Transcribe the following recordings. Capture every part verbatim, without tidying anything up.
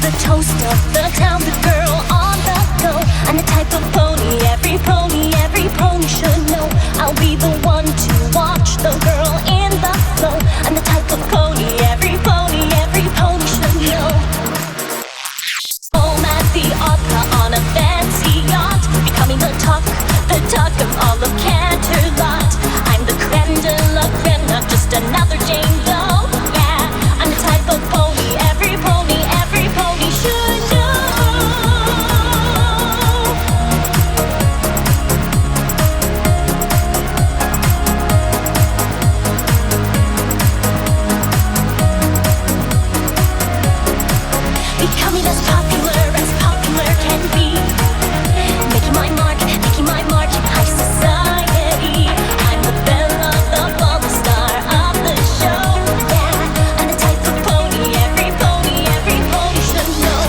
the toast of the town, the girl on the go. I'm the type of pony every pony, every pony should know. I'll be the one to watch the girl in the flow. I'm the type of pony every pony, every pony should know. Home at the opera on a fancy yacht, becoming the talk, the talk of all of Canterlot. I'm the creme de la creme, not just another Jane Doe. Yeah, I'm the type of pony every pony, every pony should know. Becoming as popular as popular can be, making my mark, making my mark in high society. I'm the belle of the ball, the star of the show. Yeah, I'm the type of pony every pony, every pony should know.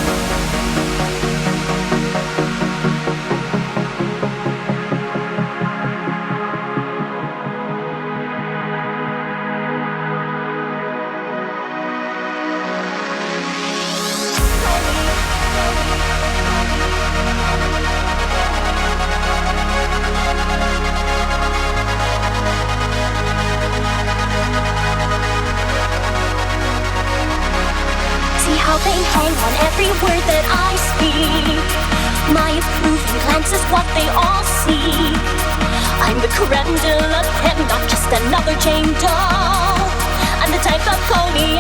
See how they hang on every word that I speak. My approving glance is what they all see. I'm the creme de la creme, not just another Jane Doe. I'm the type of pony